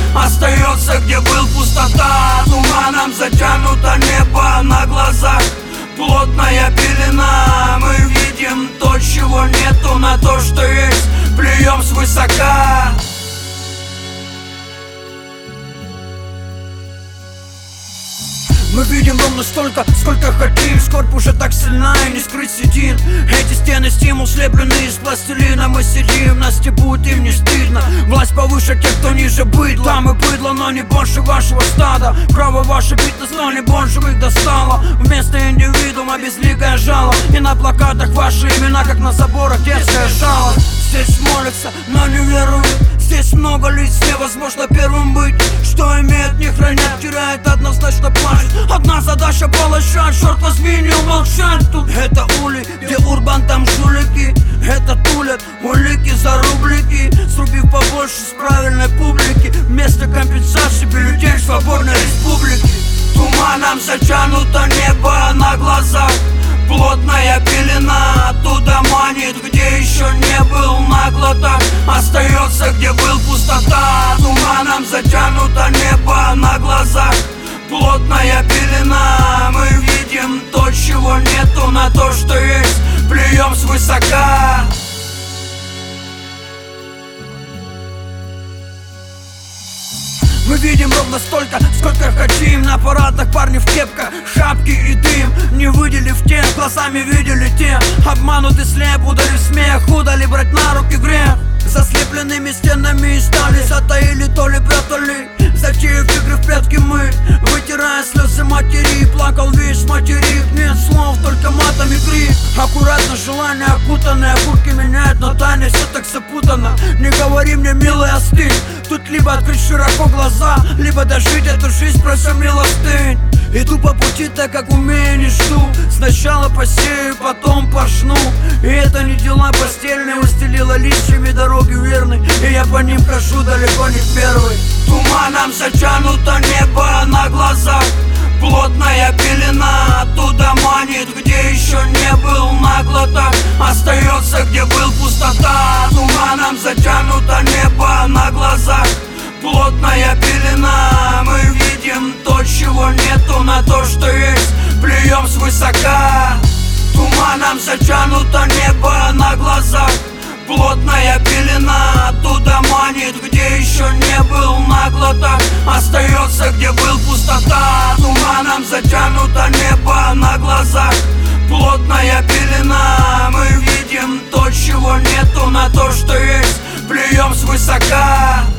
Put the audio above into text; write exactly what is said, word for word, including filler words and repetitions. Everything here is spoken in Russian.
остается, где был пустота. Туманом затянуто небо на глазах, плотная пелена. Мы видим то, чего нету, на то, что есть, плюем свысока. Мы видим ровно столько, сколько хотим. Скорбь уже так сильна и не скрыть седин. Эти стены стимул, слепленные из пластилина. Мы сидим, нас стебут, им не стыдно. Власть повыше тех, кто ниже быдла. Мы быдло, но не больше вашего стада. Право ваше бить нас, но не больше их достало. Вместо индивидуума безликое жало. И на плакатах ваши имена, как на заборах детская жалость. Здесь молятся, но не веруют. Здесь много лиц, невозможно первым быть. Что имеет, не хранят, теряет, однозначно плачет. Одна задача полощать, черт возьми, не умолчать тут. Это ули, где урбан, там жулики. Это тулят улики за рублики, срубив побольше с правильной публики. Вместо компенсации бюллетень свободной республики. Туманом затянуто небо на глазах, плотная пелена оттуда манит, где еще не был нагло так. Остается, где был пустота. Туманом затянуто небо на глазах, плотная пелена. Мы видим то, чего нету, на то, что есть, плюем свысока. Мы видим ровно столько, сколько хотим. На парадах парни в кепках, шапки и дым. Не выделив тех, глазами видели те. Обмануты слеп, ударив смех, удали брать на руки грех. Заслепленными стенами и стали, затаили, то ли прятали. Затеяв игры в прятки мы, вытирая слезы матери. Плакал весь материк, нет слов, только матом и крик. Аккуратно желание окутанное, куртки меняют, но тайна все так запутано. Не говори мне, милый, остынь. Тут либо открыть широко глаза, либо дожить эту жизнь, прося милостынь. Иду по пути так, как умею, не жду. Сначала посею, потом пожну. И это не дела постельные, устелила листьями дороги верны. И я по ним хожу далеко не первый. Туманом затянуто небо на глазах, плотная пелена оттуда манит, где еще не был нагло так. Остается, где был пустота. Туманом затянуто небо на глазах, плотная пелена. Мы видим то, чего нету, на то, что есть, плюем свысока. Туманом затянуто небо на глазах, плотная пелена оттуда манит, где еще не был нагло так. Остается, где был пустота. Туманом затянуто небо на глазах, плотная пелена. Мы видим то, чего нету, на то, что есть, плюем свысока.